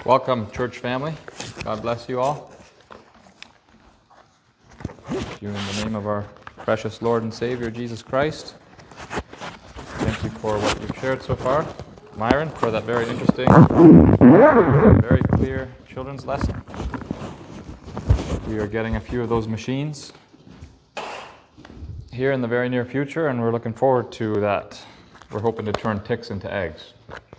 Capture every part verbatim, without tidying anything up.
Welcome, church family. God bless you all. Thank you in the name of our precious Lord and Savior, Jesus Christ. Thank you for what you've shared so far. Myron, for that very interesting, very clear children's lesson. We are getting a few of those machines here in the very near future, and we're looking forward to that. We're hoping to turn ticks into eggs.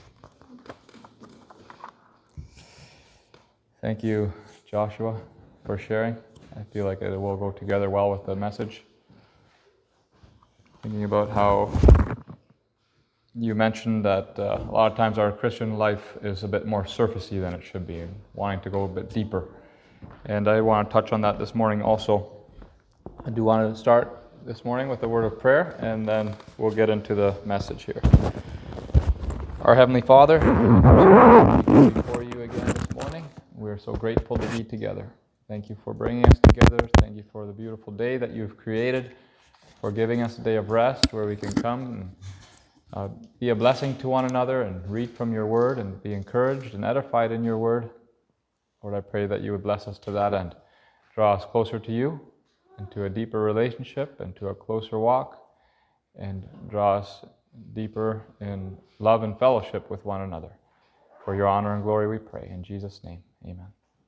Thank you, Joshua, for sharing. I feel like it will go together well with the message. Thinking about how you mentioned that uh, a lot of times our Christian life is a bit more surfacey than it should be, and wanting to go a bit deeper. And I want to touch on that this morning also. I do want to start this morning with a word of prayer, and then we'll get into the message here. Our Heavenly Father, before you again this morning, we're so grateful to be together. Thank you for bringing us together. Thank you for the beautiful day that you've created, for giving us a day of rest where we can come and uh, be a blessing to one another and read from your word and be encouraged and edified in your word. Lord, I pray that you would bless us to that end. Draw us closer to you, into a deeper relationship, into a closer walk, and draw us deeper in love and fellowship with one another. For your honor and glory we pray. In Jesus' name, amen.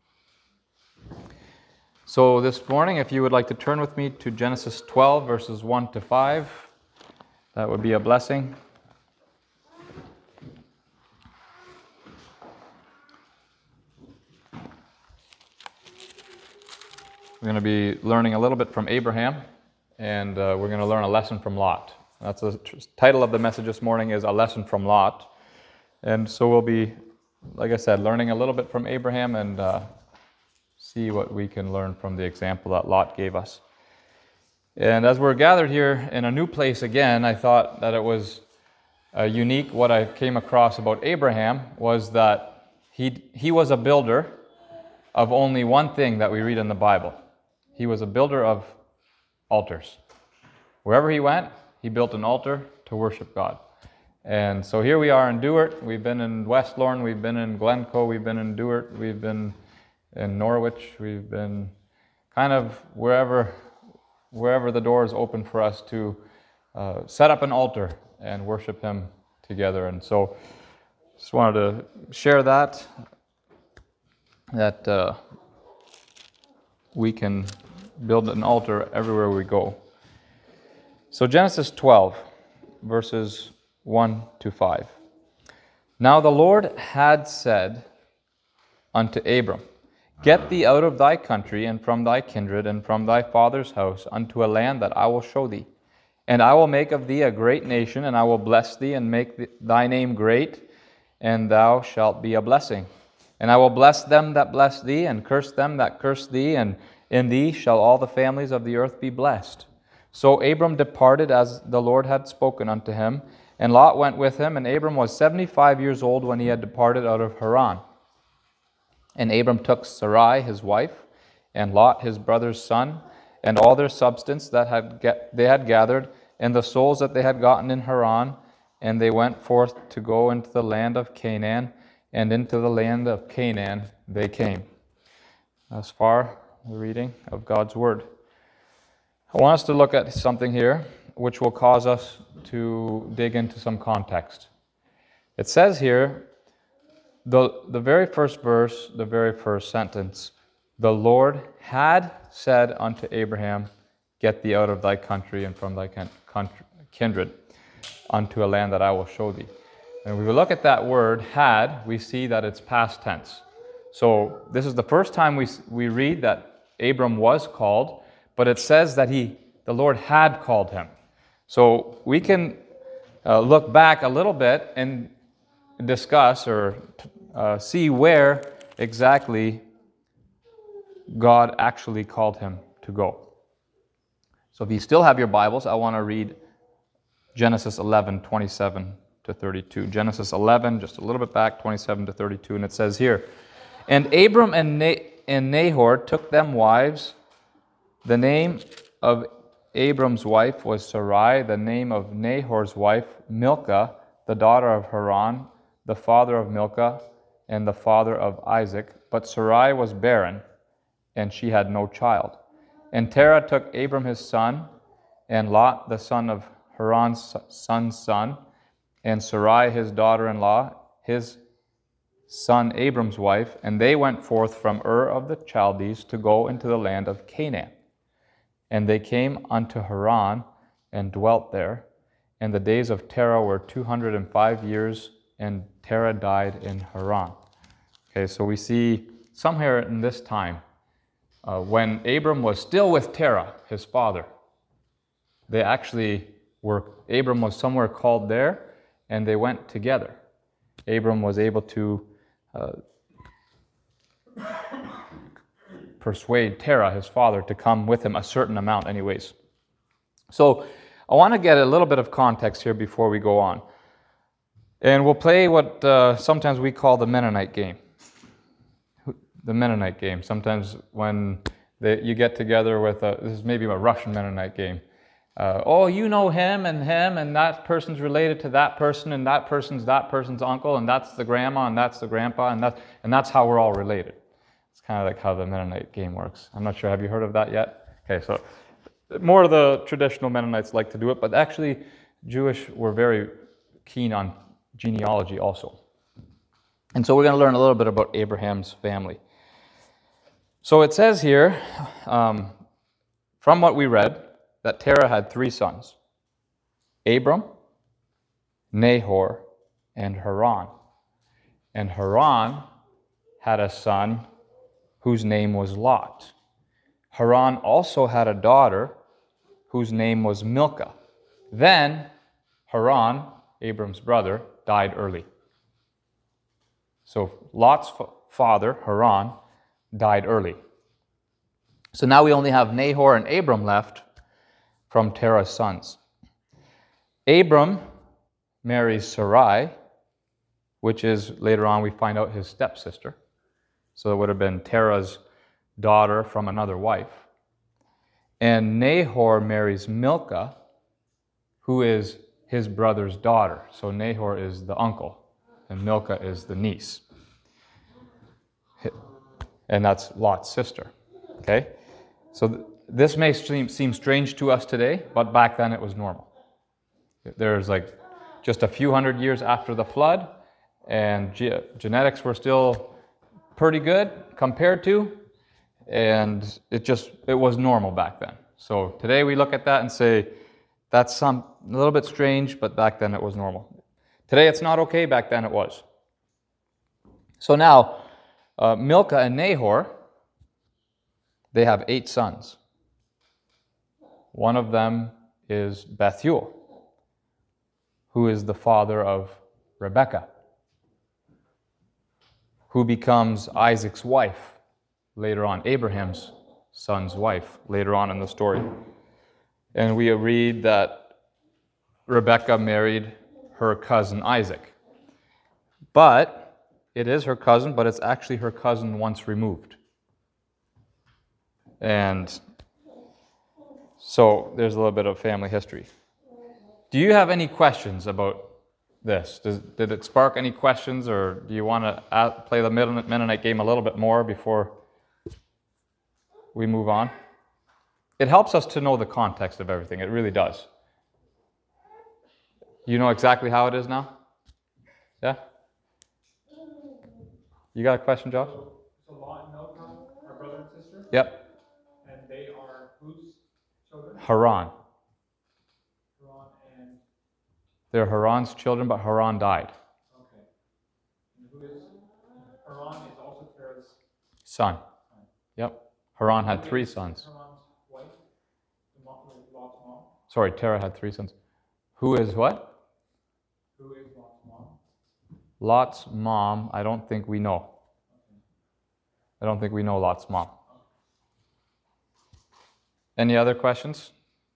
So this morning, if you would like to turn with me to Genesis twelve, verses one to five, that would be a blessing. We're going to be learning a little bit from Abraham, and uh, we're going to learn a lesson from Lot. That's the title of the message this morning, is A Lesson from Lot. And so we'll be, like I said, learning a little bit from Abraham and uh, see what we can learn from the example that Lot gave us. And as we're gathered here in a new place again, I thought that it was uh, unique. What I came across about Abraham was that he he was a builder of only one thing that we read in the Bible. He was a builder of altars. Wherever he went, he built an altar to worship God. And so here we are in Duart. We've been in West Lorne. We've been in Glencoe. We've been in Duart. We've been in Norwich. We've been kind of wherever wherever the door is open for us to uh, set up an altar and worship him together. And so just wanted to share that, that uh, we can build an altar everywhere we go. So Genesis twelve, verses one to five. Now the Lord had said unto Abram, Get thee out of thy country, and from thy kindred, and from thy father's house, unto a land that I will show thee. And I will make of thee a great nation, and I will bless thee, and make thy name great, and thou shalt be a blessing. And I will bless them that bless thee, and curse them that curse thee, and in thee shall all the families of the earth be blessed. So Abram departed as the Lord had spoken unto him, and Lot went with him, and Abram was seventy-five years old when he had departed out of Haran. And Abram took Sarai his wife, and Lot his brother's son, and all their substance that had get, they had gathered, and the souls that they had gotten in Haran, and they went forth to go into the land of Canaan, and into the land of Canaan they came. As far the reading of God's Word. I want us to look at something here which will cause us to dig into some context. It says here, the, the very first verse, the very first sentence, the Lord had said unto Abraham, Get thee out of thy country and from thy kindred unto a land that I will show thee. And when we look at that word, had, we see that it's past tense. So this is the first time we we read that Abram was called, but it says that he, the Lord had called him. So we can uh, look back a little bit and discuss or uh, see where exactly God actually called him to go. So if you still have your Bibles, I want to read Genesis eleven, twenty-seven to thirty-two. Genesis eleven, just a little bit back, twenty-seven to thirty-two, and it says here, And Abram and, Na- and Nahor took them wives. The name of Abram's wife was Sarai, the name of Nahor's wife, Milcah, the daughter of Haran, the father of Milcah, and the father of Isaac. But Sarai was barren, and she had no child. And Terah took Abram his son, and Lot the son of Haran's son's son, and Sarai his daughter-in-law, his son Abram's wife, and they went forth from Ur of the Chaldees to go into the land of Canaan. And they came unto Haran, and dwelt there. And the days of Terah were two hundred and five years, and Terah died in Haran. Okay, so we see somewhere in this time, uh, when Abram was still with Terah, his father, they actually were, Abram was somewhere called there, and they went together. Abram was able to uh, persuade Terah, his father, to come with him a certain amount anyways. So I want to get a little bit of context here before we go on. And we'll play what uh, sometimes we call the Mennonite game. The Mennonite game. Sometimes when they, you get together with, a, this is maybe a Russian Mennonite game. Uh, oh, you know him and him, and that person's related to that person, and that person's that person's uncle, and that's the grandma, and that's the grandpa, and that's, and that's how we're all related. It's kind of like how the Mennonite game works. I'm not sure, have you heard of that yet? Okay, so more of the traditional Mennonites like to do it, but actually Jewish were very keen on genealogy also. And so we're going to learn a little bit about Abraham's family. So it says here, um, from what we read, that Terah had three sons, Abram, Nahor, and Haran. And Haran had a son whose name was Lot. Haran also had a daughter whose name was Milcah. Then Haran, Abram's brother, died early. So Lot's f- father, Haran, died early. So now we only have Nahor and Abram left from Terah's sons. Abram marries Sarai, which is, later on we find out, his stepsister. So it would have been Terah's daughter from another wife. And Nahor marries Milcah, who is his brother's daughter. So Nahor is the uncle, and Milcah is the niece. And that's Lot's sister. Okay? So th- this may seem, seem strange to us today, but back then it was normal. There's like just a few hundred years after the flood, and ge- genetics were still pretty good compared to, and it just, it was normal back then. So today we look at that and say, that's some a little bit strange, but back then it was normal. Today it's not okay, back then it was. So now, uh, Milcah and Nahor, they have eight sons. One of them is Bethuel, who is the father of Rebekah, who becomes Isaac's wife later on, Abraham's son's wife later on in the story. And we read that Rebekah married her cousin Isaac. But it is her cousin, but it's actually her cousin once removed. And so there's a little bit of family history. Do you have any questions about this? Does, did it spark any questions, or do you want to play the Mennonite game a little bit more before we move on? It helps us to know the context of everything. It really does. You know exactly how it is now? Yeah? You got a question, Josh? So Lot and Milcah are brother and sister? Yep. And they are whose children? Haran. Haran and... They're Haran's children, but Haran died. Okay. And who is... Haran is also Terah's Son. son. Yep. Haran had Who three is sons. Haran's wife? The mom, Lot's mom? Sorry, Terah had three sons. Who is what? Who is Lot's mom? Lot's mom, I don't think we know. Okay. I don't think we know Lot's mom. Any other questions?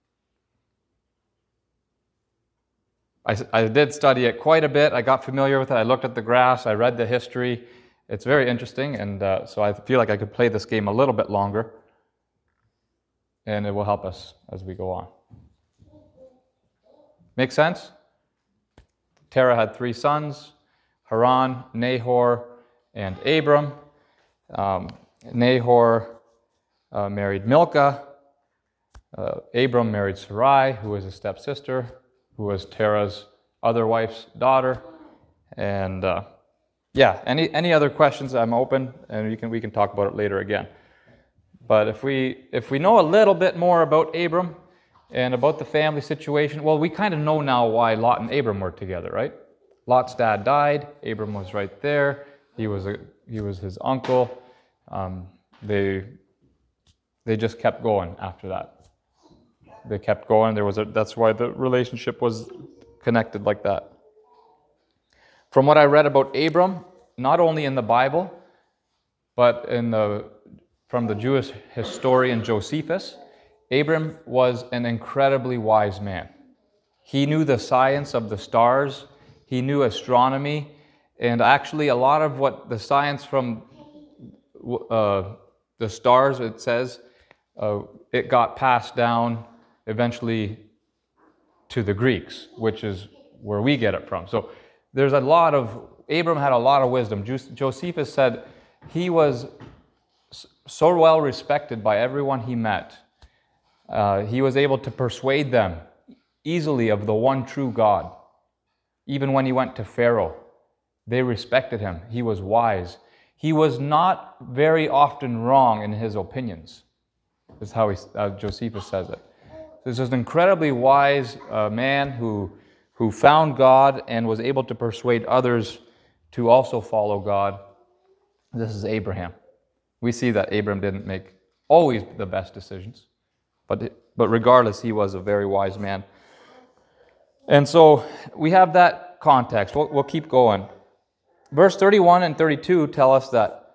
I, I did study it quite a bit. I got familiar with it. I looked at the graphs. I read the history. It's very interesting, and uh, so I feel like I could play this game a little bit longer, and it will help us as we go on. Make sense? Terah had three sons, Haran, Nahor, and Abram. Um, Nahor uh, married Milcah. Uh, Abram married Sarai, who was his stepsister, who was Terah's other wife's daughter. And uh, yeah, any any other questions? I'm open, and we can we can talk about it later again. But if we if we know a little bit more about Abram and about the family situation, well, we kind of know now why Lot and Abram were together, right? Lot's dad died. Abram was right there. He was a he was his uncle. Um, they they just kept going after that. They kept going. There was a, that's why the relationship was connected like that. From what I read about Abram, not only in the Bible, but in the from the Jewish historian Josephus, Abram was an incredibly wise man. He knew the science of the stars. He knew astronomy, and actually a lot of what the science from uh, the stars, it says, uh, it got passed down eventually to the Greeks, which is where we get it from. So there's a lot of, Abram had a lot of wisdom. Josephus said he was so well respected by everyone he met. Uh, he was able to persuade them easily of the one true God. Even when he went to Pharaoh, they respected him. He was wise. He was not very often wrong in his opinions, is how he, uh, Josephus says it. This is an incredibly wise uh, man who, who found God and was able to persuade others to also follow God. This is Abraham. We see that Abram didn't make always the best decisions, but, but regardless, he was a very wise man. And so we have that context. We'll, we'll keep going. Verse thirty-one and thirty-two tell us that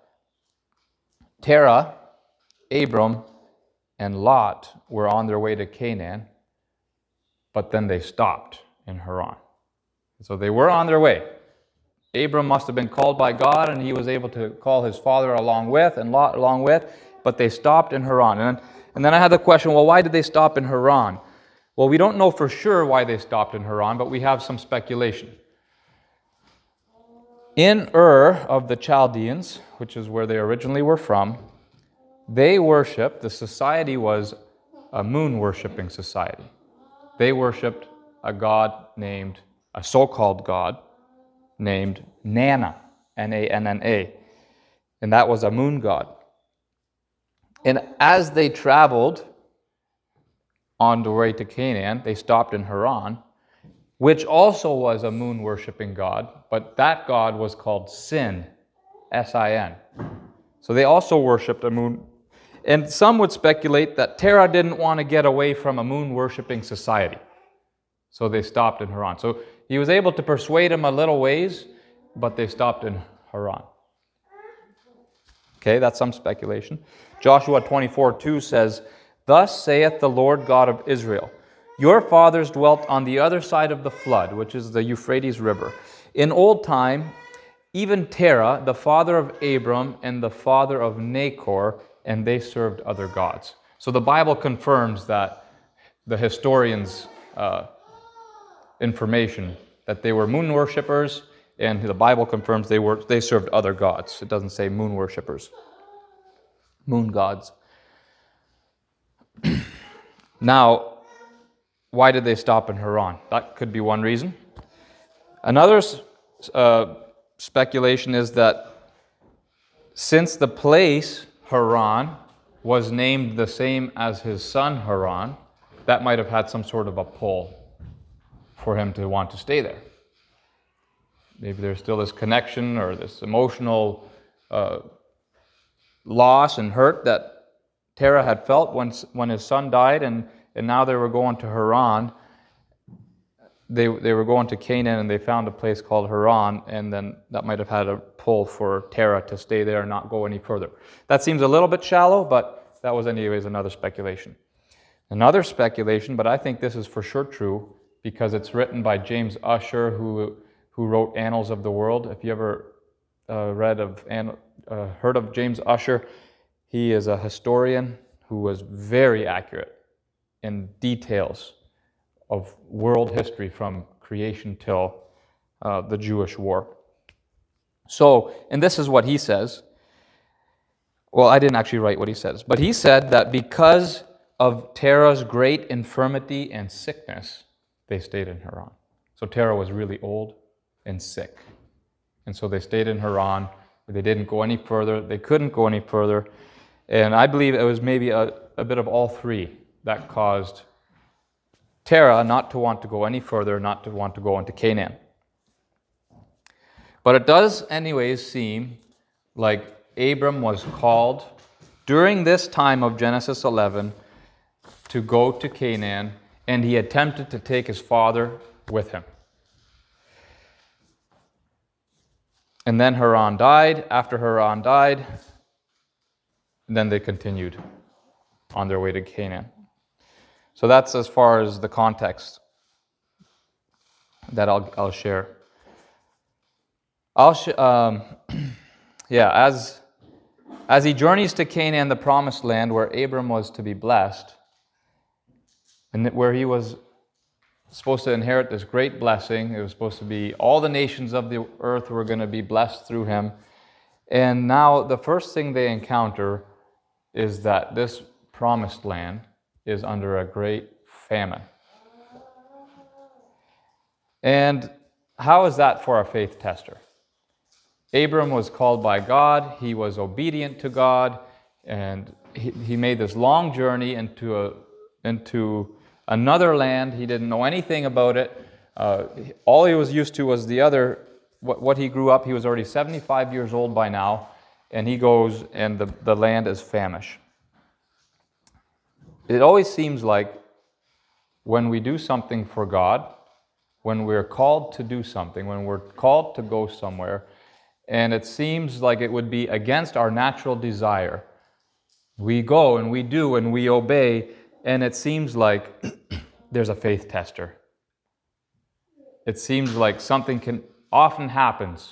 Terah, Abram, and Lot were on their way to Canaan, but then they stopped in Haran. So they were on their way. Abram must have been called by God, and he was able to call his father along with, and Lot along with, but they stopped in Haran. And, and then I had the question, well, why did they stop in Haran? Well, we don't know for sure why they stopped in Haran, but we have some speculation. In Ur of the Chaldeans, which is where they originally were from, they worshipped, the society was a moon-worshipping society. They worshipped a god named, a so-called god named Nana, N A N N A, and that was a moon god. And as they traveled on the way to Canaan, they stopped in Haran, which also was a moon-worshipping god, but that god was called Sin, S I N. So they also worshipped a moon. And some would speculate that Terah didn't want to get away from a moon-worshipping society. So they stopped in Haran. So he was able to persuade him a little ways, but they stopped in Haran. Okay, that's some speculation. Joshua twenty-four two says, "Thus saith the Lord God of Israel, your fathers dwelt on the other side of the flood," which is the Euphrates River. "In old time, even Terah, the father of Abram and the father of Nahor, and they served other gods." So the Bible confirms that the historians' uh, information, that they were moon worshippers, and the Bible confirms they were they served other gods. It doesn't say moon worshippers, moon gods. Now, why did they stop in Haran? That could be one reason. Another uh, speculation is that since the place, Haran, was named the same as his son Haran, that might have had some sort of a pull for him to want to stay there. Maybe there's still this connection or this emotional uh, loss and hurt that Terah had felt when, when his son died, and, and now they were going to Haran. They, they were going to Canaan, and they found a place called Haran, and then that might have had a pull for Terah to stay there and not go any further. That seems a little bit shallow, but that was anyways another speculation. Another speculation, but I think this is for sure true, because it's written by James Ussher, who, who wrote Annals of the World. If you ever uh, read of, uh, heard of James Ussher, he is a historian who was very accurate in details of world history from creation till uh, the Jewish war. So, and this is what he says. Well, I didn't actually write what he says, but he said that because of Terah's great infirmity and sickness, they stayed in Haran. So Terah was really old and sick. And so they stayed in Haran. They didn't go any further. They couldn't go any further. And I believe it was maybe a, a bit of all three that caused Terah not to want to go any further, not to want to go into Canaan. But it does anyways seem like Abram was called during this time of Genesis eleven to go to Canaan, and he attempted to take his father with him. And then Haran died. After Haran died, then they continued on their way to Canaan. So that's as far as the context that I'll I'll share. I'll sh- um, yeah, as as he journeys to Canaan, the promised land, where Abram was to be blessed, and where he was supposed to inherit this great blessing. It was supposed to be all the nations of the earth were going to be blessed through him. And now the first thing they encounter is that this promised land is under a great famine. And how is that for a faith tester? Abram was called by God. He was obedient to God, and he, he made this long journey into a into another land. He didn't know anything about it. Uh, all he was used to was the other, what, what he grew up. He was already seventy-five years old by now, and he goes, and the, the land is famished. It always seems like when we do something for God, when we're called to do something, when we're called to go somewhere, and it seems like it would be against our natural desire, we go and we do and we obey, and it seems like there's a faith tester. It seems like something can often happens.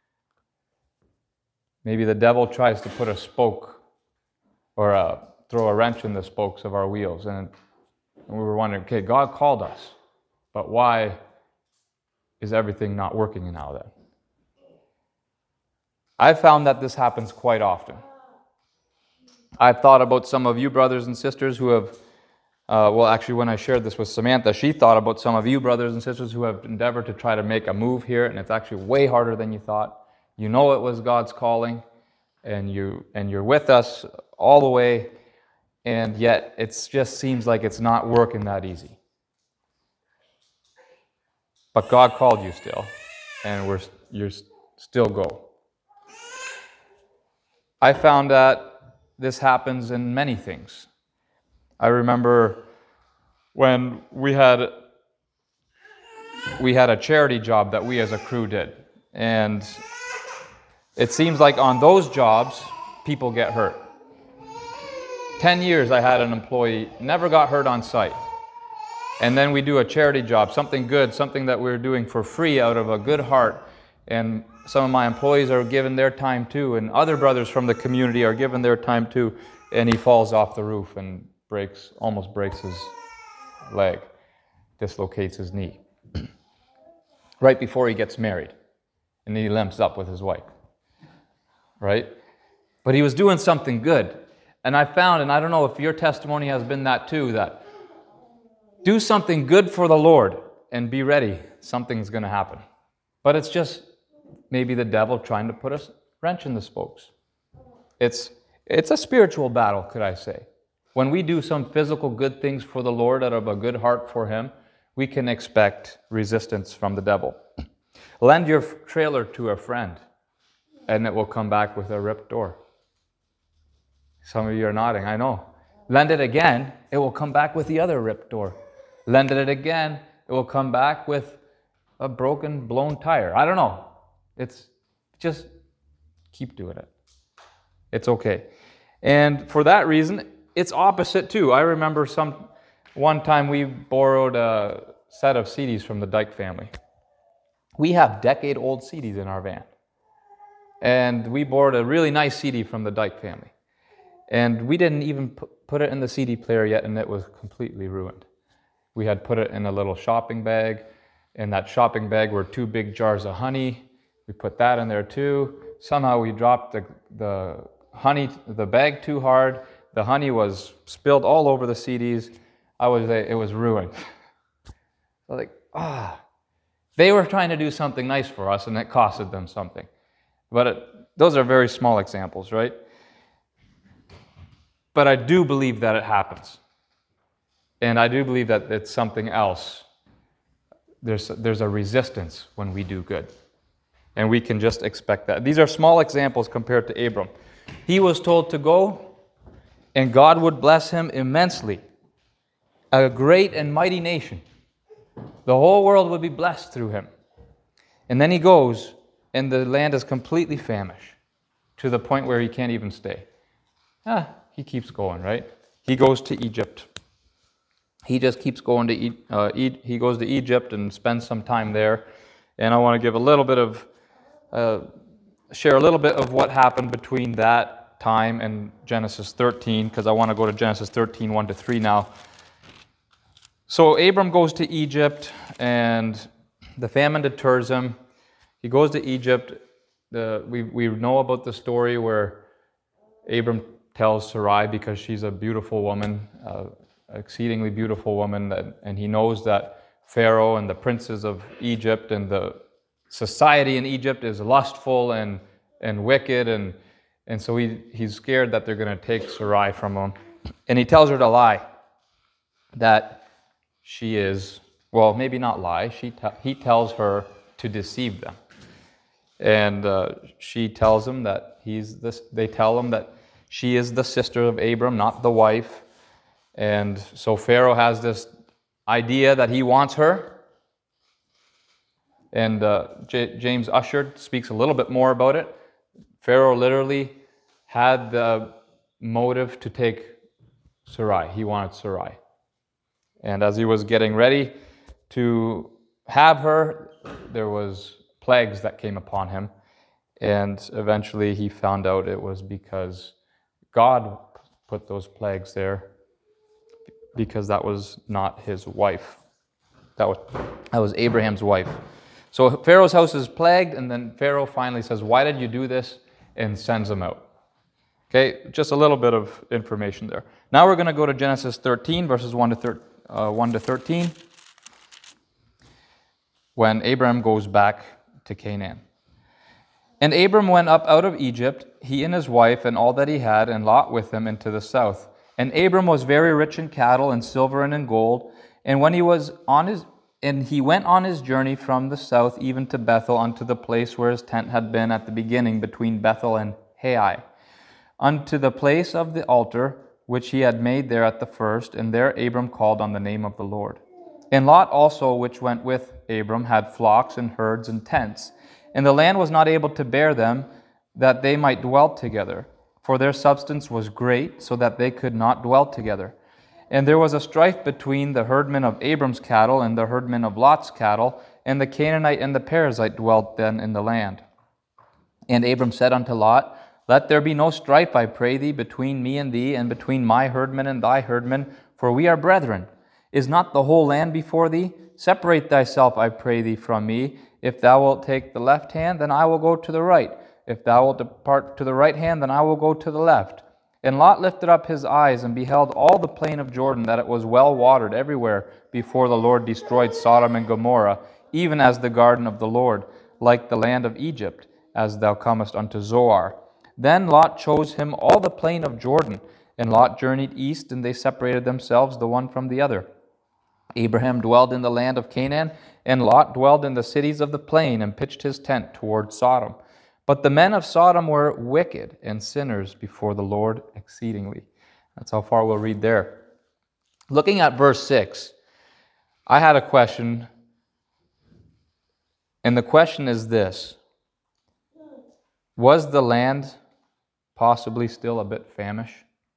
Maybe the devil tries to put a spoke or a, throw a wrench in the spokes of our wheels, and we were wondering, okay, God called us, but why is everything not working now then? I've found that this happens quite often. I've thought about some of you brothers and sisters who have, uh, well, actually, when I shared this with Samantha, she thought about some of you brothers and sisters who have endeavored to try to make a move here, and it's actually way harder than you thought. You know it was God's calling, and you and you're with us all the way, and yet it just seems like it's not working that easy. But God called you still, and we're you're still go. I found that this happens in many things. I remember when we had we had a charity job that we as a crew did, and it seems like on those jobs people get hurt. Ten years I had an employee, never got hurt on site. And then we do a charity job, something good, something that we're doing for free out of a good heart, and some of my employees are given their time too, and other brothers from the community are given their time too, and he falls off the roof and breaks, almost breaks his leg, dislocates his knee, right before he gets married, and he limps up with his wife, right? But he was doing something good, and I found, and I don't know if your testimony has been that too, that do something good for the Lord and be ready, something's going to happen. But it's just maybe the devil trying to put a wrench in the spokes. It's it's a spiritual battle, could I say. When we do some physical good things for the Lord out of a good heart for Him, we can expect resistance from the devil. Lend your trailer to a friend, and it will come back with a ripped door. Some of you are nodding, I know. Lend it again, it will come back with the other ripped door. Lend it again, it will come back with a broken, blown tire. I don't know. It's just keep doing it. It's okay. And for that reason, it's opposite too. I remember some one time we borrowed a set of C Ds from the Dyke family. We have decade-old C Ds in our van. And we borrowed a really nice C D from the Dyke family. And we didn't even put it in the C D player yet, and it was completely ruined. We had put it in a little shopping bag. In that shopping bag were two big jars of honey, We put that in there too. Somehow we dropped the, the honey, the bag too hard. The honey was spilled all over the C Ds. I was, it was ruined. So like, ah, they were trying to do something nice for us, and it costed them something. But it, those are very small examples, right? But I do believe that it happens. And I do believe that it's something else. There's, there's a resistance when we do good. And we can just expect that. These are small examples compared to Abram. He was told to go, and God would bless him immensely. A great and mighty nation. The whole world would be blessed through him. And then he goes, and the land is completely famished to the point where he can't even stay. Ah, he keeps going, right? He goes to Egypt. He just keeps going to e- uh, e- he goes to Egypt and spends some time there. And I want to give a little bit of, uh, share a little bit of what happened between that time and Genesis thirteen, because I want to go to Genesis thirteen, one to three now. So Abram goes to Egypt, and the famine deters him. He goes to Egypt. The, we, we know about the story where Abram tells Sarai, because she's a beautiful woman, uh, exceedingly beautiful woman, that, and he knows that Pharaoh and the princes of Egypt and the society in Egypt is lustful and, and wicked, and, and so he, he's scared that they're going to take Sarai from him. And he tells her to lie, that she is, well, maybe not lie, she te- he tells her to deceive them. And uh, she tells him that he's this, they tell him that she is the sister of Abram, not the wife. And so Pharaoh has this idea that he wants her. And uh, J- James Usher speaks a little bit more about it. Pharaoh literally had the motive to take Sarai. He wanted Sarai. And as he was getting ready to have her, there was plagues that came upon him. And eventually he found out it was because God put those plagues there, because that was not his wife. That was, that was Abraham's wife. So Pharaoh's house is plagued, and then Pharaoh finally says, "Why did you do this?" and sends him out. Okay, just a little bit of information there. Now we're going to go to Genesis thirteen, verses one to thirteen, when Abraham goes back to Canaan. And Abram went up out of Egypt, he and his wife and all that he had, and Lot with him into the south. And Abram was very rich in cattle and silver and in gold. And when he was on his and he went on his journey from the south even to Bethel, unto the place where his tent had been at the beginning, between Bethel and Hai, unto the place of the altar which he had made there at the first. And there Abram called on the name of the Lord. And Lot also, which went with Abram, had flocks and herds and tents. And the land was not able to bear them, that they might dwell together. For their substance was great, so that they could not dwell together. And there was a strife between the herdmen of Abram's cattle and the herdmen of Lot's cattle, and the Canaanite and the Perizzite dwelt then in the land. And Abram said unto Lot, Let there be no strife, I pray thee, between me and thee, and between my herdmen and thy herdmen, for we are brethren. Is not the whole land before thee? Separate thyself, I pray thee, from me. If thou wilt take the left hand, then I will go to the right. If thou wilt depart to the right hand, then I will go to the left. And Lot lifted up his eyes and beheld all the plain of Jordan, that it was well watered everywhere, before the Lord destroyed Sodom and Gomorrah, even as the garden of the Lord, like the land of Egypt, as thou comest unto Zoar. Then Lot chose him all the plain of Jordan, and Lot journeyed east, and they separated themselves the one from the other. Abraham dwelled in the land of Canaan, and Lot dwelled in the cities of the plain, and pitched his tent toward Sodom. But the men of Sodom were wicked and sinners before the Lord exceedingly. That's how far we'll read there. Looking at verse six, I had a question, and the question is this: was the land possibly still a bit famished?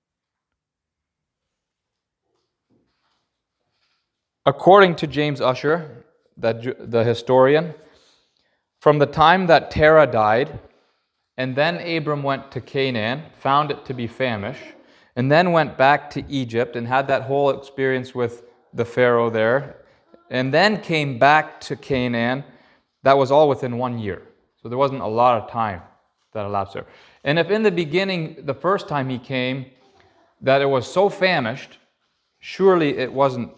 According to James Usher, the, the historian, from the time that Terah died, and then Abram went to Canaan, found it to be famished, and then went back to Egypt and had that whole experience with the Pharaoh there, and then came back to Canaan, that was all within one year. So there wasn't a lot of time that elapsed there. And if in the beginning, the first time he came, that it was so famished, surely it wasn't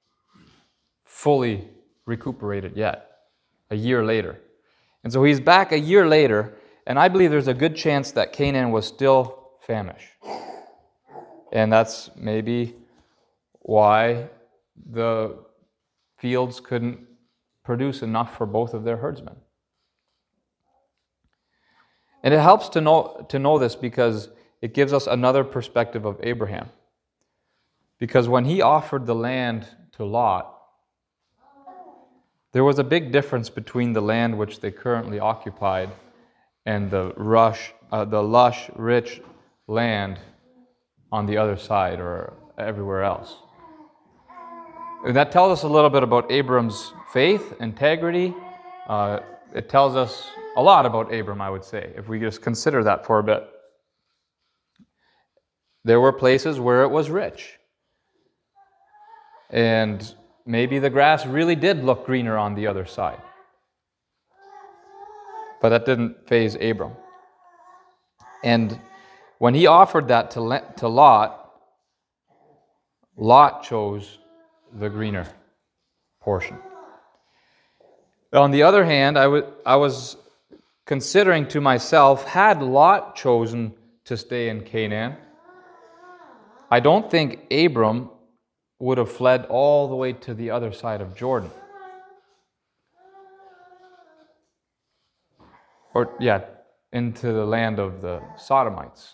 fully recuperated yet, a year later. And so he's back a year later, and I believe there's a good chance that Canaan was still famished. And that's maybe why the fields couldn't produce enough for both of their herdsmen. And it helps to know to know this because it gives us another perspective of Abraham. Because when he offered the land to Lot, there was a big difference between the land which they currently occupied and the rush, uh, the lush, rich land on the other side or everywhere else. And that tells us a little bit about Abram's faith, integrity. Uh, it tells us a lot about Abram, I would say, if we just consider that for a bit. There were places where it was rich. And maybe the grass really did look greener on the other side. But that didn't faze Abram. And when he offered that to, to Lot, Lot chose the greener portion. On the other hand, I, w- I was considering to myself, had Lot chosen to stay in Canaan, I don't think Abram would have fled all the way to the other side of Jordan. Or, yeah, into the land of the Sodomites.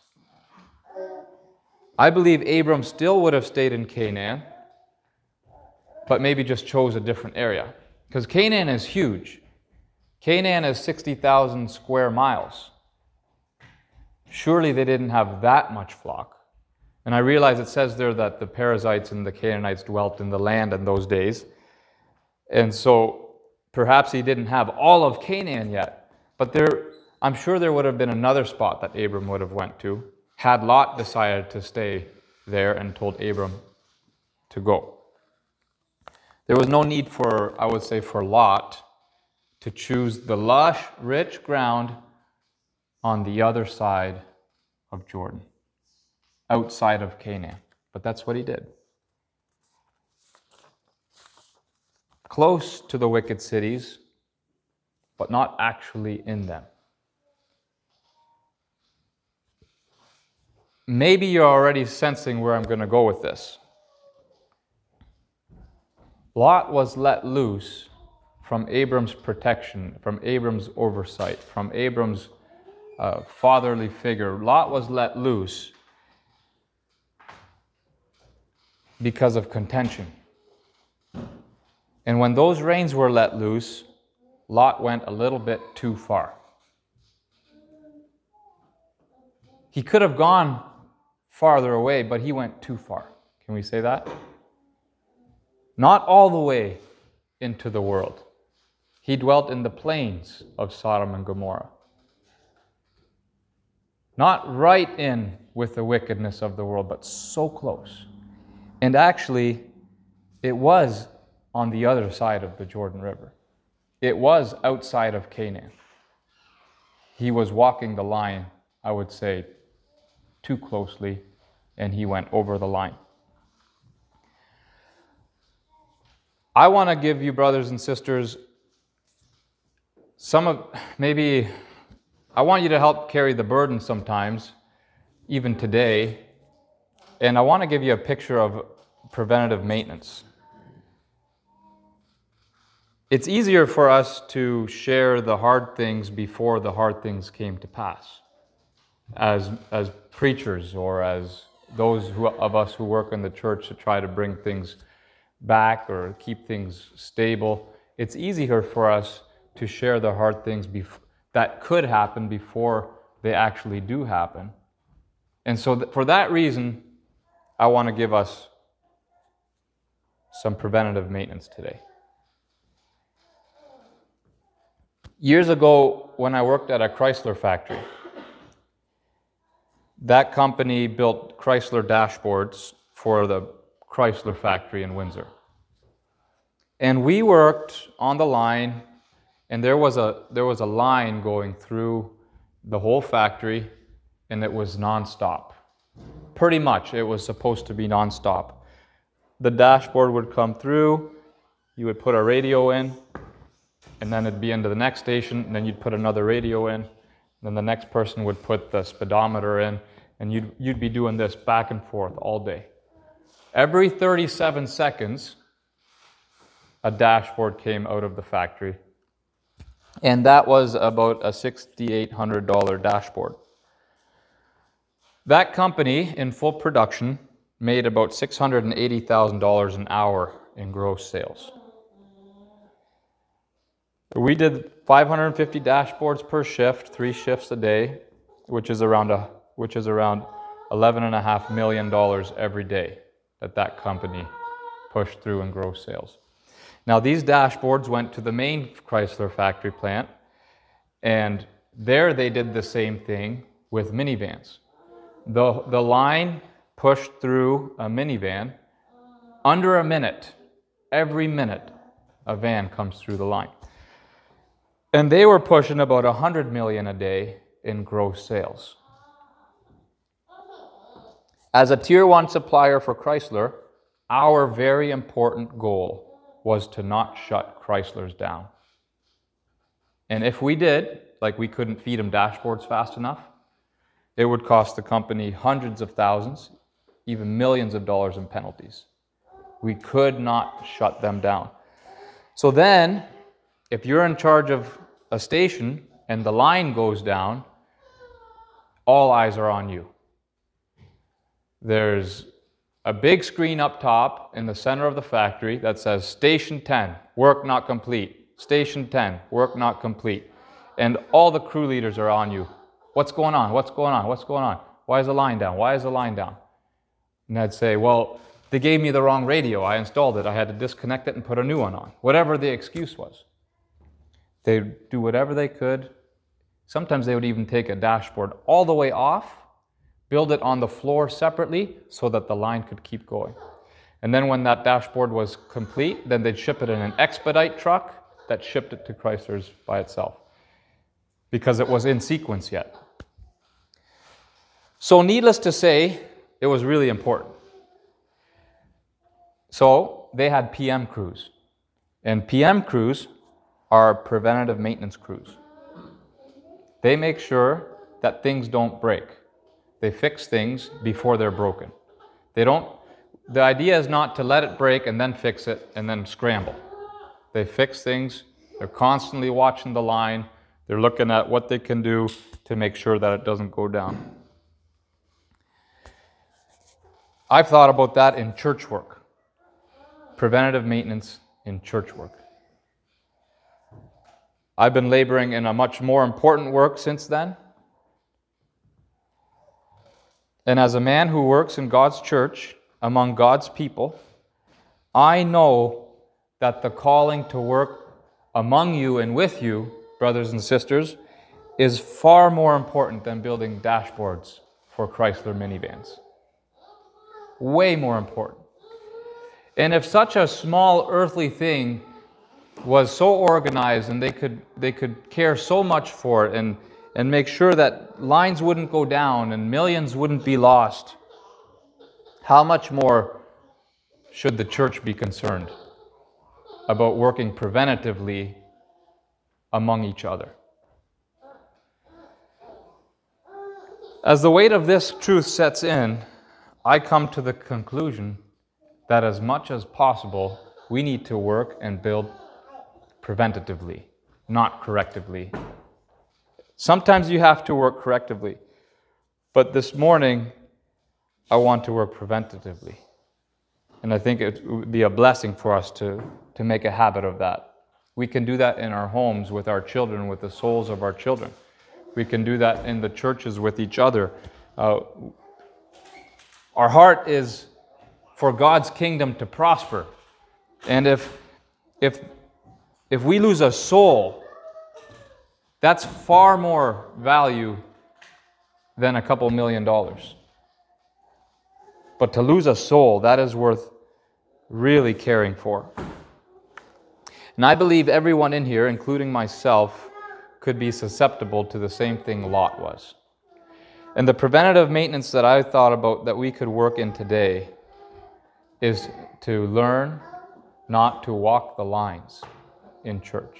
I believe Abram still would have stayed in Canaan, but maybe just chose a different area. Because Canaan is huge. Canaan is sixty thousand square miles. Surely they didn't have that much flock. And I realize it says there that the Perizzites and the Canaanites dwelt in the land in those days. And so perhaps he didn't have all of Canaan yet. But there, I'm sure there would have been another spot that Abram would have went to had Lot decided to stay there and told Abram to go. There was no need for, I would say, for Lot to choose the lush, rich ground on the other side of Jordan, outside of Canaan. But that's what he did. Close to the wicked cities, but not actually in them. Maybe you're already sensing where I'm going to go with this. Lot was let loose from Abram's protection, from Abram's oversight, from Abram's uh, fatherly figure. Lot was let loose because of contention. And when those reins were let loose, Lot went a little bit too far. He could have gone farther away, but he went too far. Can we say that? Not all the way into the world. He dwelt in the plains of Sodom and Gomorrah. Not right in with the wickedness of the world, but so close. And actually, it was on the other side of the Jordan River. It was outside of Canaan. He was walking the line, I would say, too closely, and he went over the line. I want to give you, brothers and sisters, some of, maybe, I want you to help carry the burden sometimes, even today, and I want to give you a picture of preventative maintenance. It's easier for us to share the hard things before the hard things came to pass, as, as preachers or as those who, of us who work in the church to try to bring things back or keep things stable. It's easier for us to share the hard things bef- that could happen before they actually do happen. And so th- for that reason, I want to give us some preventative maintenance today. Years ago, when I worked at a Chrysler factory, that company built Chrysler dashboards for the Chrysler factory in Windsor. And we worked on the line, and there was a there was a line going through the whole factory, and it was nonstop. Pretty much, it was supposed to be nonstop. The dashboard would come through, you would put a radio in, and then it'd be into the next station, and then you'd put another radio in, then the next person would put the speedometer in, and you'd, you'd be doing this back and forth all day. Every thirty-seven seconds, a dashboard came out of the factory. And that was about a six thousand eight hundred dollars dashboard. That company, in full production, made about six hundred eighty thousand dollars an hour in gross sales. We did five hundred fifty dashboards per shift, three shifts a day, which is around a which is around eleven and a half million dollars every day that that company pushed through in gross sales. Now these dashboards went to the main Chrysler factory plant, and there they did the same thing with minivans. The, the line pushed through a minivan under a minute. Every minute a van comes through the line. And they were pushing about one hundred million a day in gross sales. As a tier one supplier for Chrysler, our very important goal was to not shut Chryslers down. And if we did, like we couldn't feed them dashboards fast enough, it would cost the company hundreds of thousands, even millions of dollars in penalties. We could not shut them down. So then, if you're in charge of a station and the line goes down, all eyes are on you. There's a big screen up top in the center of the factory that says Station ten, work not complete. Station ten, work not complete. And all the crew leaders are on you. What's going on? What's going on? What's going on? Why is the line down? Why is the line down? And I'd say, well, they gave me the wrong radio. I installed it. I had to disconnect it and put a new one on. Whatever the excuse was. They'd do whatever they could. Sometimes they would even take a dashboard all the way off, build it on the floor separately so that the line could keep going. And then when that dashboard was complete, then they'd ship it in an expedite truck that shipped it to Chrysler's by itself because it was in sequence yet. So needless to say, it was really important. So they had P M crews. And P M crews are preventative maintenance crews. They make sure that things don't break. They fix things before they're broken. They don't, the idea is not to let it break and then fix it and then scramble. They fix things, they're constantly watching the line, they're looking at what they can do to make sure that it doesn't go down. I've thought about that in church work. Preventative maintenance in church work. I've been laboring in a much more important work since then. And as a man who works in God's church, among God's people, I know that the calling to work among you and with you, brothers and sisters, is far more important than building dashboards for Chrysler minivans. Way more important. And if such a small earthly thing was so organized and they could they could care so much for it and, and make sure that lines wouldn't go down and millions wouldn't be lost, how much more should the church be concerned about working preventatively among each other? As the weight of this truth sets in, I come to the conclusion that as much as possible, we need to work and build preventatively, not correctively. Sometimes you have to work correctively, but this morning, I want to work preventatively. And I think it would be a blessing for us to, to make a habit of that. We can do that in our homes with our children, with the souls of our children. We can do that in the churches with each other. Uh, our heart is for God's kingdom to prosper. And if, if, if we lose a soul, that's far more value than a couple million dollars. But to lose a soul, that is worth really caring for. And I believe everyone in here, including myself, could be susceptible to the same thing Lot was. And the preventative maintenance that I thought about that we could work in today is to learn not to walk the lines in church.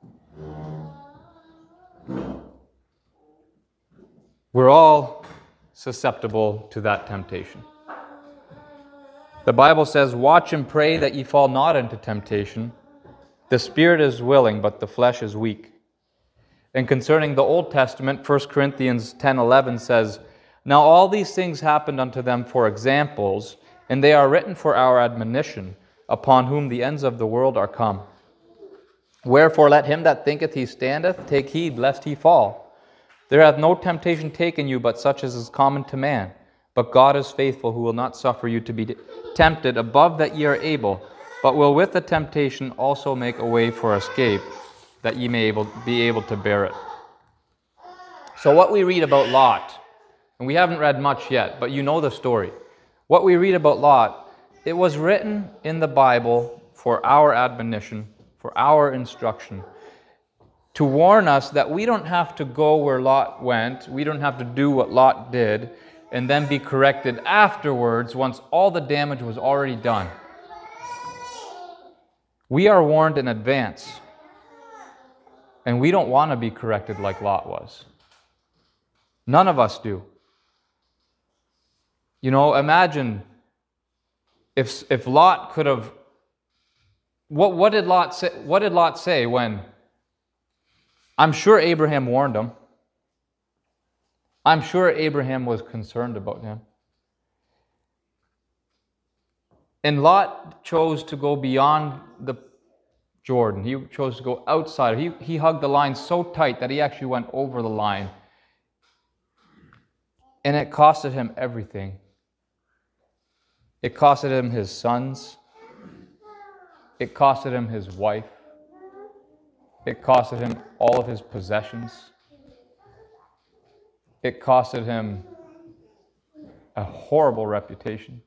We're all susceptible to that temptation. The Bible says, "Watch and pray that ye fall not into temptation. The spirit is willing, but the flesh is weak." And concerning the Old Testament, First Corinthians ten eleven says, "Now all these things happened unto them for examples, and they are written for our admonition, upon whom the ends of the world are come. Wherefore let him that thinketh he standeth take heed lest he fall. There hath no temptation taken you but such as is common to man. But God is faithful, who will not suffer you to be tempted above that ye are able, but will with the temptation also make a way for escape, that ye may able, be able to bear it." So what we read about Lot, and we haven't read much yet, but you know the story. What we read about Lot, it was written in the Bible for our admonition, for our instruction, to warn us that we don't have to go where Lot went, we don't have to do what Lot did, and then be corrected afterwards once all the damage was already done. We are warned in advance, and we don't want to be corrected like Lot was. None of us do. You know, imagine if if Lot could have. What what did Lot say? What did Lot say when? I'm sure Abraham warned him. I'm sure Abraham was concerned about him. And Lot chose to go beyond the Jordan. He chose to go outside. He, he hugged the line so tight that he actually went over the line. And it costed him everything. It costed him his sons. It costed him his wife. It costed him all of his possessions. It costed him a horrible reputation.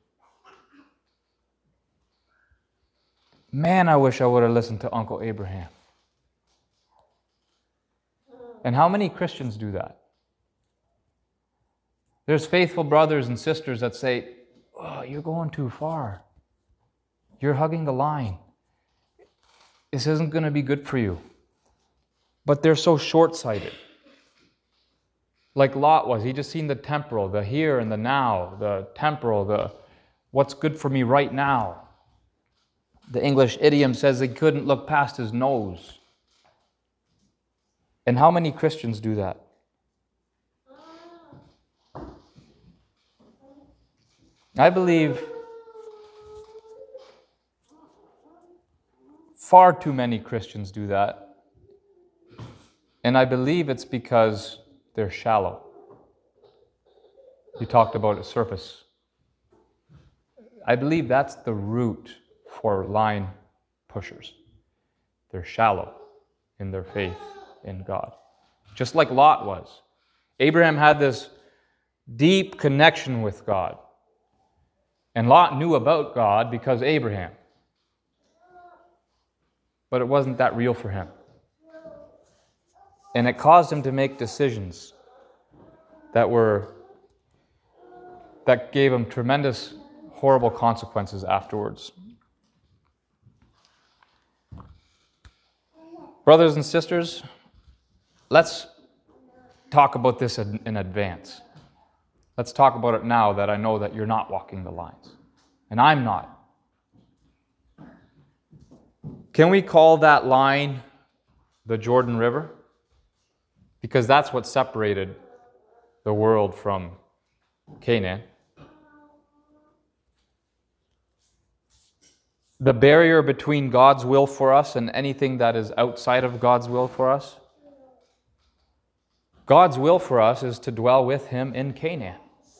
Man, I wish I would have listened to Uncle Abraham. And how many Christians do that? There's faithful brothers and sisters that say, "Oh, you're going too far. You're hugging the line. This isn't going to be good for you." But they're so short-sighted. Like Lot was. He just seen the temporal, the here and the now, the temporal, the what's good for me right now. The English idiom says he couldn't look past his nose. And how many Christians do that? I believe far too many Christians do that. And I believe it's because they're shallow. You talked about a surface. I believe that's the root for line pushers. They're shallow in their faith in God. Just like Lot was. Abraham had this deep connection with God. And Lot knew about God because Abraham. But it wasn't that real for him. And it caused him to make decisions that were that gave him tremendous, horrible consequences afterwards. Brothers and sisters, let's talk about this in, in advance. Let's talk about it now that I know that you're not walking the lines. And I'm not. Can we call that line the Jordan River? Because that's what separated the world from Canaan. The barrier between God's will for us and anything that is outside of God's will for us. God's will for us is to dwell with Him in Canaan.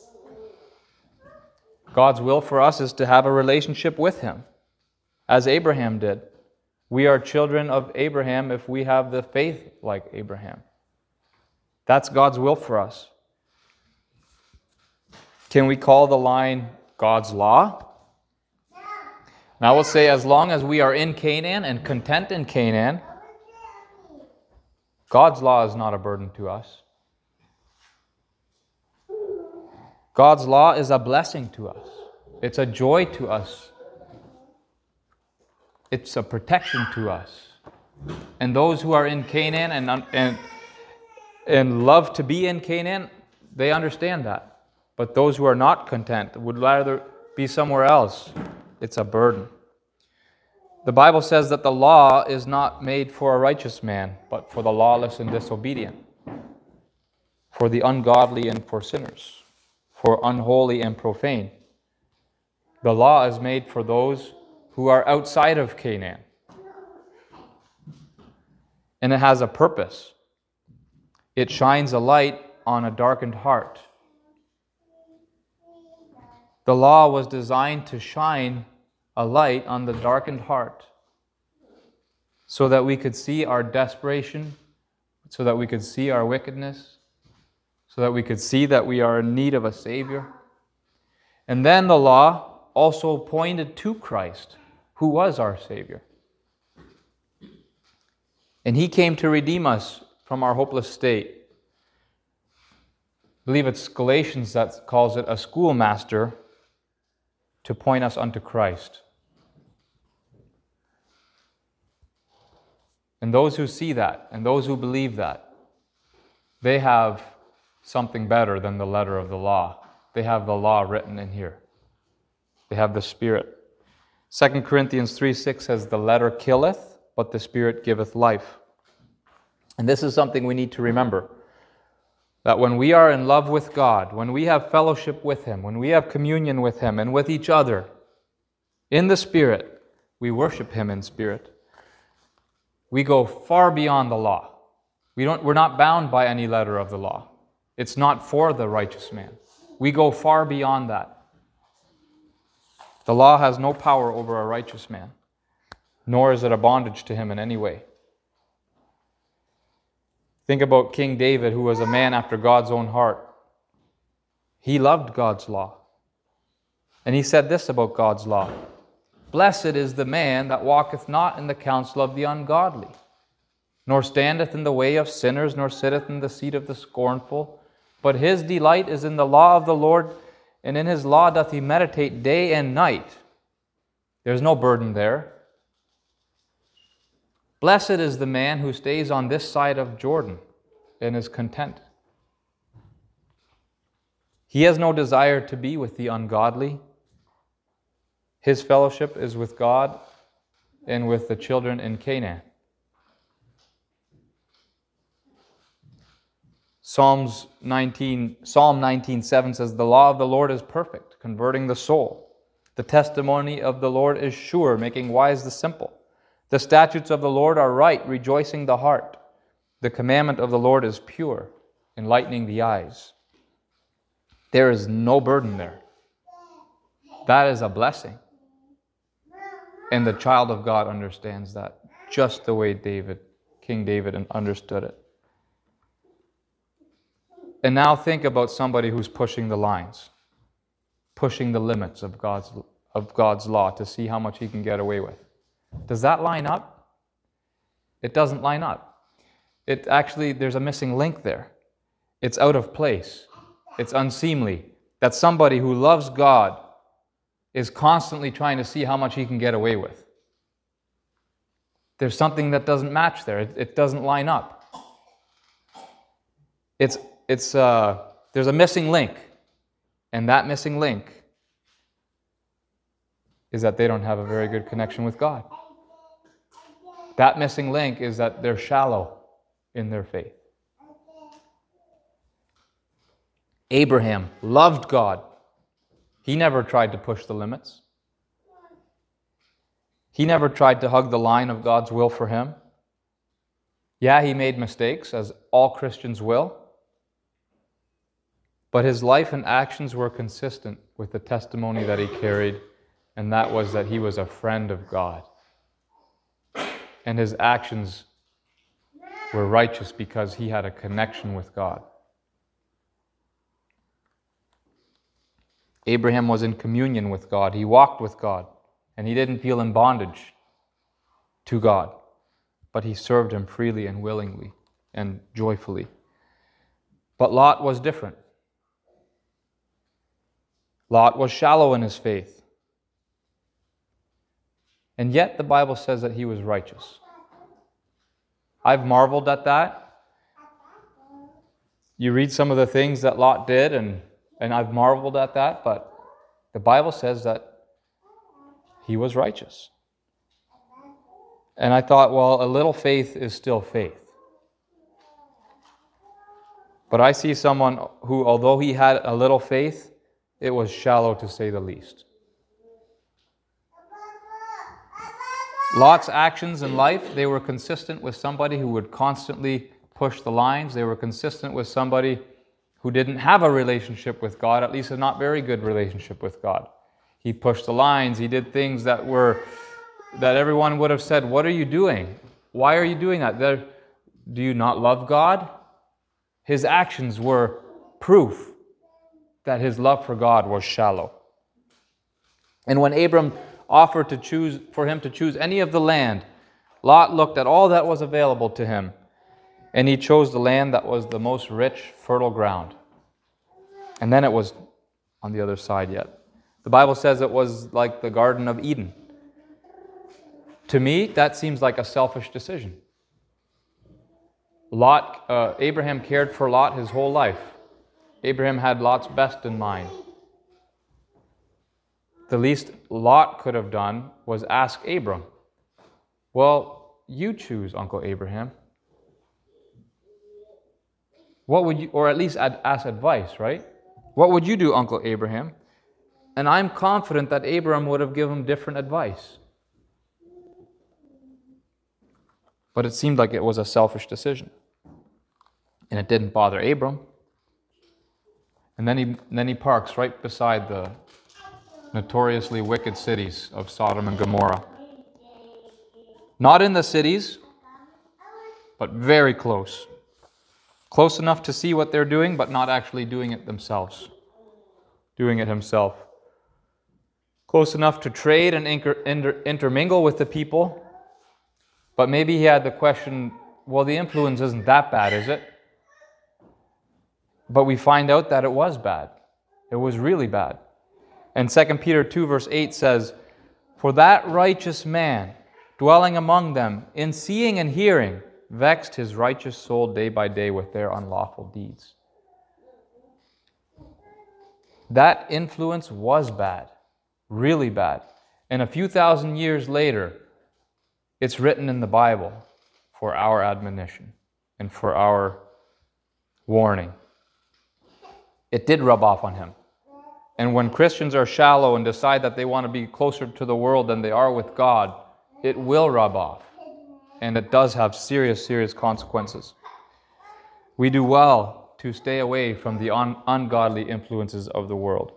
God's will for us is to have a relationship with Him, as Abraham did. We are children of Abraham if we have the faith like Abraham. That's God's will for us. Can we call the line God's law? And I will say, as long as we are in Canaan and content in Canaan, God's law is not a burden to us. God's law is a blessing to us. It's a joy to us. It's a protection to us. And those who are in Canaan and, and, and love to be in Canaan, they understand that. But those who are not content would rather be somewhere else. It's a burden. The Bible says that the law is not made for a righteous man, but for the lawless and disobedient, for the ungodly and for sinners, for unholy and profane. The law is made for those who are outside of Canaan. And it has a purpose. It shines a light on a darkened heart. The law was designed to shine a light on the darkened heart so that we could see our desperation, so that we could see our wickedness, so that we could see that we are in need of a Savior. And then the law also pointed to Christ, who was our Savior. And He came to redeem us from our hopeless state. I believe it's Galatians that calls it a schoolmaster to point us unto Christ. And those who see that, and those who believe that, they have something better than the letter of the law. They have the law written in here. They have the Spirit. Second Corinthians three six says, the letter killeth, but the Spirit giveth life. And this is something we need to remember. That when we are in love with God, when we have fellowship with Him, when we have communion with Him and with each other, in the Spirit, we worship Him in spirit. We go far beyond the law. We don't, we're not bound by any letter of the law. It's not for the righteous man. We go far beyond that. The law has no power over a righteous man, nor is it a bondage to him in any way. Think about King David, who was a man after God's own heart. He loved God's law. And he said this about God's law: blessed is the man that walketh not in the counsel of the ungodly, nor standeth in the way of sinners, nor sitteth in the seat of the scornful. But his delight is in the law of the Lord, and in his law doth he meditate day and night. There's no burden there. Blessed is the man who stays on this side of Jordan and is content. He has no desire to be with the ungodly. His fellowship is with God and with the children in Canaan. Psalms nineteen, Psalm nineteen seven says, the law of the Lord is perfect, converting the soul. The testimony of the Lord is sure, making wise the simple. The statutes of the Lord are right, rejoicing the heart. The commandment of the Lord is pure, enlightening the eyes. There is no burden there. That is a blessing. And the child of God understands that just the way David, King David, understood it. And now think about somebody who's pushing the lines, pushing the limits of God's, of God's law to see how much he can get away with. Does that line up? It doesn't line up. It actually, there's a missing link there. It's out of place. It's unseemly that somebody who loves God is constantly trying to see how much he can get away with. There's something that doesn't match there. It, it doesn't line up. It's, it's, uh, there's a missing link. And that missing link is that they don't have a very good connection with God. That missing link is that they're shallow in their faith. Abraham loved God. He never tried to push the limits. He never tried to hug the line of God's will for him. Yeah, he made mistakes, as all Christians will. But his life and actions were consistent with the testimony that he carried, and that was that he was a friend of God. And his actions were righteous because he had a connection with God. Abraham was in communion with God. He walked with God, and he didn't feel in bondage to God, but he served him freely and willingly and joyfully. But Lot was different. Lot was shallow in his faith. And yet the Bible says that he was righteous. I've marveled at that. You read some of the things that Lot did, and, and I've marveled at that, but the Bible says that he was righteous. And I thought, well, a little faith is still faith. But I see someone who, although he had a little faith, it was shallow to say the least. Lot's actions in life, they were consistent with somebody who would constantly push the lines. They were consistent with somebody who didn't have a relationship with God, at least a not very good relationship with God. He pushed the lines. He did things that were, that everyone would have said, what are you doing? Why are you doing that? There, do you not love God? His actions were proof that his love for God was shallow. And when Abram offered to choose for him to choose any of the land, Lot looked at all that was available to him, and he chose the land that was the most rich, fertile ground. And then it was on the other side yet. The Bible says it was like the Garden of Eden. To me, that seems like a selfish decision. Lot, uh, Abraham cared for Lot his whole life. Abraham had Lot's best in mind. The least Lot could have done was ask Abram, well, you choose, Uncle Abraham. What would you, or at least ask advice, right? What would you do, Uncle Abraham? And I'm confident that Abram would have given him different advice. But it seemed like it was a selfish decision. And it didn't bother Abram. And then he, then he parks right beside the notoriously wicked cities of Sodom and Gomorrah. Not in the cities, but very close. Close enough to see what they're doing, but not actually doing it themselves. Doing it himself. Close enough to trade and inter- inter- intermingle with the people, but maybe he had the question, well, the influence isn't that bad, is it? But we find out that it was bad. It was really bad. And Second Peter two verse eight says, for that righteous man, dwelling among them, in seeing and hearing, vexed his righteous soul day by day with their unlawful deeds. That influence was bad, really bad. And a few thousand years later, it's written in the Bible for our admonition and for our warning. It did rub off on him. And when Christians are shallow and decide that they want to be closer to the world than they are with God, it will rub off. And it does have serious, serious consequences. We do well to stay away from the un- ungodly influences of the world.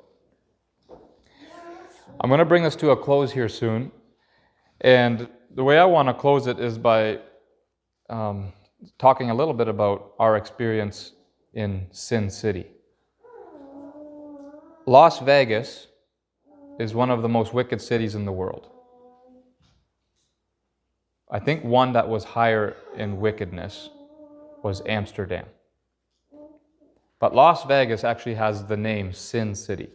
I'm going to bring this to a close here soon. And the way I want to close it is by um, talking a little bit about our experience in Sin City. Las Vegas is one of the most wicked cities in the world. I think one that was higher in wickedness was Amsterdam. But Las Vegas actually has the name Sin City.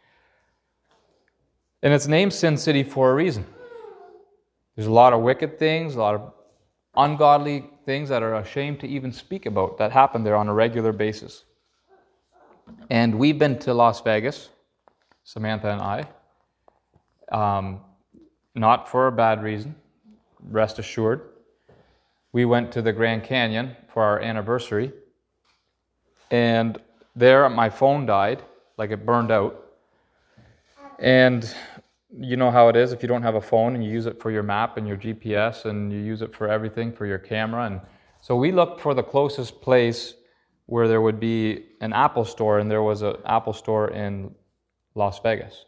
And it's named Sin City for a reason. There's a lot of wicked things, a lot of ungodly things that are ashamed to even speak about that happen there on a regular basis. And we've been to Las Vegas, Samantha and I, um, not for a bad reason, rest assured. We went to the Grand Canyon for our anniversary, and there my phone died, like it burned out. And you know how it is if you don't have a phone and you use it for your map and your G P S and you use it for everything, for your camera. And so we looked for the closest place where there would be an Apple store, and there was an Apple store in Las Vegas.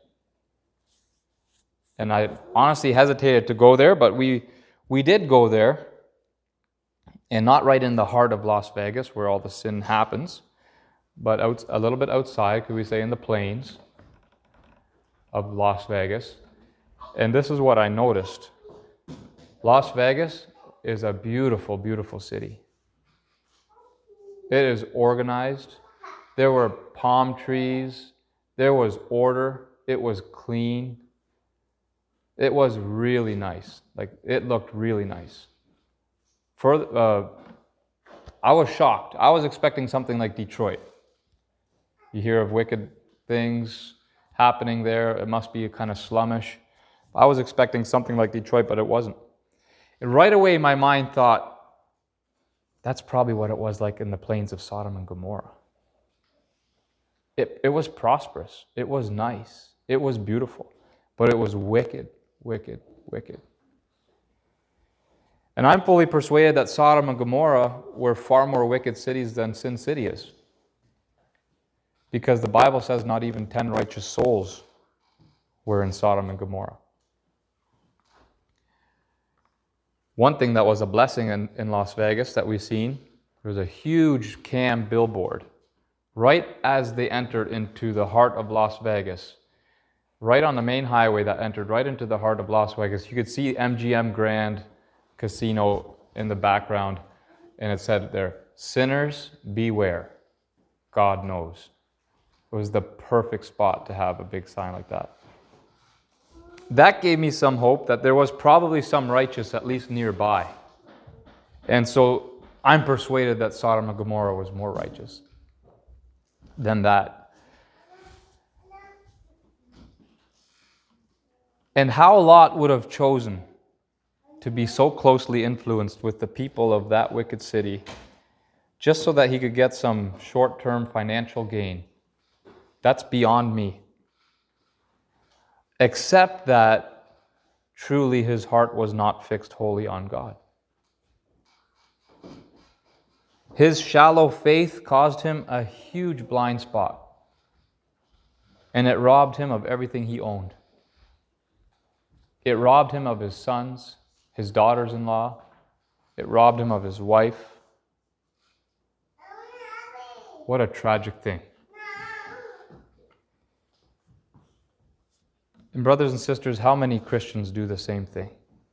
And I honestly hesitated to go there, but we we did go there, and not right in the heart of Las Vegas where all the sin happens, but out, a little bit outside, could we say in the plains of Las Vegas. And this is what I noticed. Las Vegas is a beautiful, beautiful city. It is organized. There were palm trees. There was order. It was clean. It was really nice. Like, it looked really nice. For, uh, I was shocked. I was expecting something like Detroit. You hear of wicked things happening there. It must be kind of slummish. I was expecting something like Detroit, but it wasn't. And right away, my mind thought, that's probably what it was like in the plains of Sodom and Gomorrah. It, it was prosperous. It was nice. It was beautiful. But it was wicked, wicked, wicked. And I'm fully persuaded that Sodom and Gomorrah were far more wicked cities than Sin City is. Because the Bible says not even ten righteous souls were in Sodom and Gomorrah. One thing that was a blessing in, in Las Vegas that we've seen, there was a huge cam billboard right as they entered into the heart of Las Vegas. Right on the main highway that entered right into the heart of Las Vegas, you could see M G M Grand Casino in the background, and it said there, "Sinners beware, God knows." It was the perfect spot to have a big sign like that. That gave me some hope that there was probably some righteous at least nearby. And so I'm persuaded that Sodom and Gomorrah was more righteous than that. And how Lot would have chosen to be so closely influenced with the people of that wicked city just so that he could get some short-term financial gain, that's beyond me. Except that truly his heart was not fixed wholly on God. His shallow faith caused him a huge blind spot, and it robbed him of everything he owned. It robbed him of his sons, his daughters-in-law. It robbed him of his wife. What a tragic thing. And brothers and sisters, how many Christians do the same thing?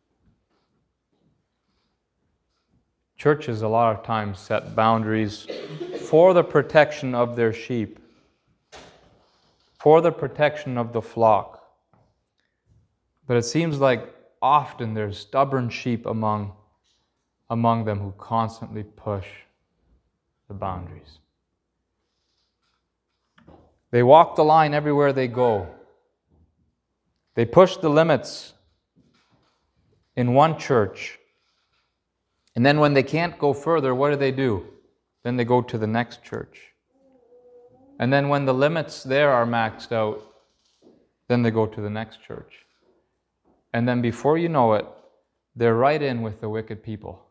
Churches a lot of times set boundaries for the protection of their sheep, for the protection of the flock. But it seems like often there's stubborn sheep among, among them who constantly push the boundaries. They walk the line everywhere they go. They push the limits in one church. And then when they can't go further, what do they do? Then they go to the next church. And then when the limits there are maxed out, then they go to the next church. And then before you know it, they're right in with the wicked people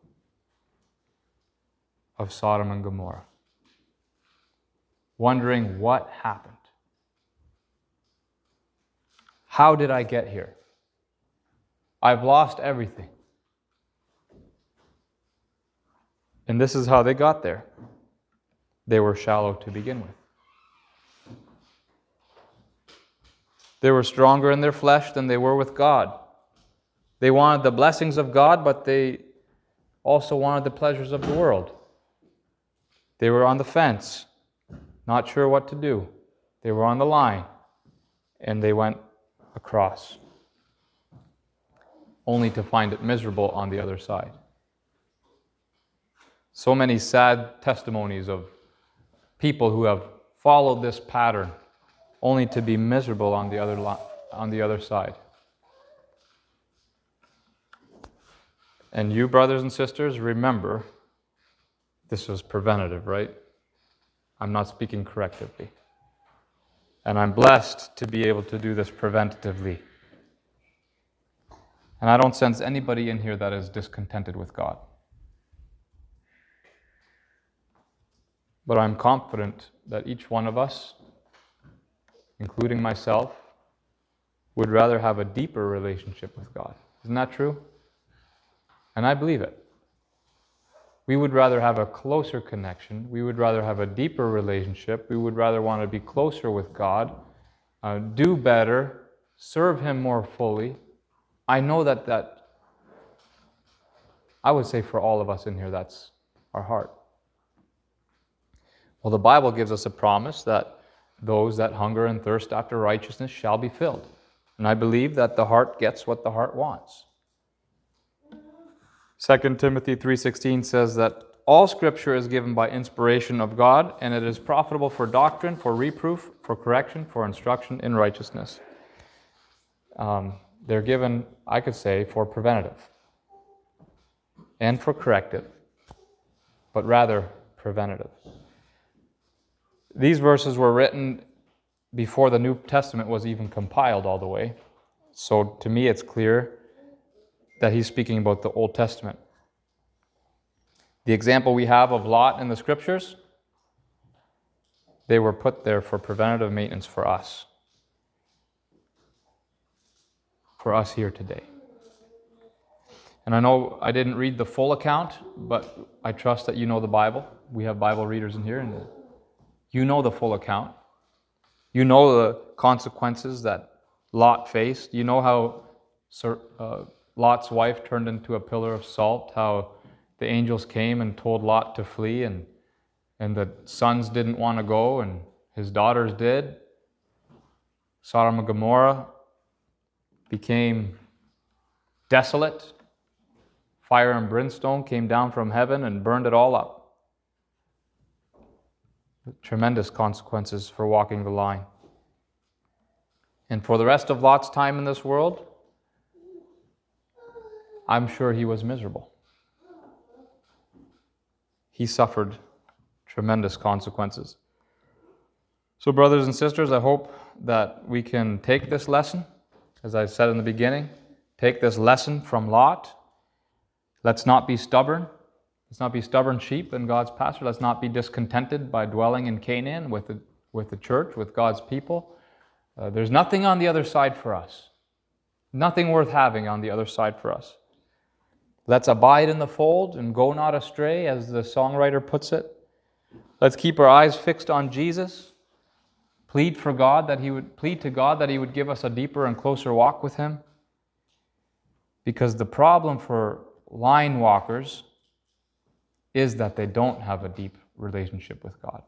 of Sodom and Gomorrah, wondering what happened. How did I get here? I've lost everything. And this is how they got there. They were shallow to begin with. They were stronger in their flesh than they were with God. They wanted the blessings of God, but they also wanted the pleasures of the world. They were on the fence, not sure what to do. They were on the line, and they went across, only to find it miserable on the other side. So many sad testimonies of people who have followed this pattern, only to be miserable on the other li- on the other side. And you, brothers and sisters, remember, this was preventative, right? I'm not speaking correctively. And I'm blessed to be able to do this preventatively. And I don't sense anybody in here that is discontented with God. But I'm confident that each one of us, including myself, would rather have a deeper relationship with God. Isn't that true? And I believe it. We would rather have a closer connection. We would rather have a deeper relationship. We would rather want to be closer with God, uh, do better, serve Him more fully, I know that that, I would say for all of us in here, that's our heart. Well, the Bible gives us a promise that those that hunger and thirst after righteousness shall be filled. And I believe that the heart gets what the heart wants. Second Timothy three sixteen says that all Scripture is given by inspiration of God, and it is profitable for doctrine, for reproof, for correction, for instruction in righteousness. Um, they're given, I could say, for preventative and for corrective, but rather preventative. These verses were written before the New Testament was even compiled all the way. So to me, it's clear that he's speaking about the Old Testament. The example we have of Lot in the Scriptures, they were put there for preventative maintenance for us. For us here today. And I know I didn't read the full account, but I trust that you know the Bible. We have Bible readers in here, and you know the full account. You know the consequences that Lot faced. You know how Sir, uh, Lot's wife turned into a pillar of salt, how the angels came and told Lot to flee, and, and the sons didn't want to go, and his daughters did. Sodom and Gomorrah became desolate. Fire and brimstone came down from heaven and burned it all up. Tremendous consequences for walking the line. And for the rest of Lot's time in this world, I'm sure he was miserable. He suffered tremendous consequences. So, brothers and sisters, I hope that we can take this lesson, as I said in the beginning, take this lesson from Lot. Let's not be stubborn. Let's not be stubborn sheep in God's pasture. Let's not be discontented by dwelling in Canaan with the, with the church, with God's people. Uh, there's nothing on the other side for us. Nothing worth having on the other side for us. Let's abide in the fold and go not astray, as the songwriter puts it. Let's keep our eyes fixed on Jesus. Plead for God that He would plead to God that He would give us a deeper and closer walk with Him. Because the problem for line walkers is that they don't have a deep relationship with God.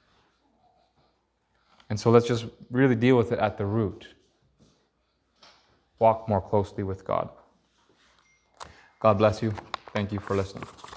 And so let's just really deal with it at the root. Walk more closely with God. God bless you. Thank you for listening.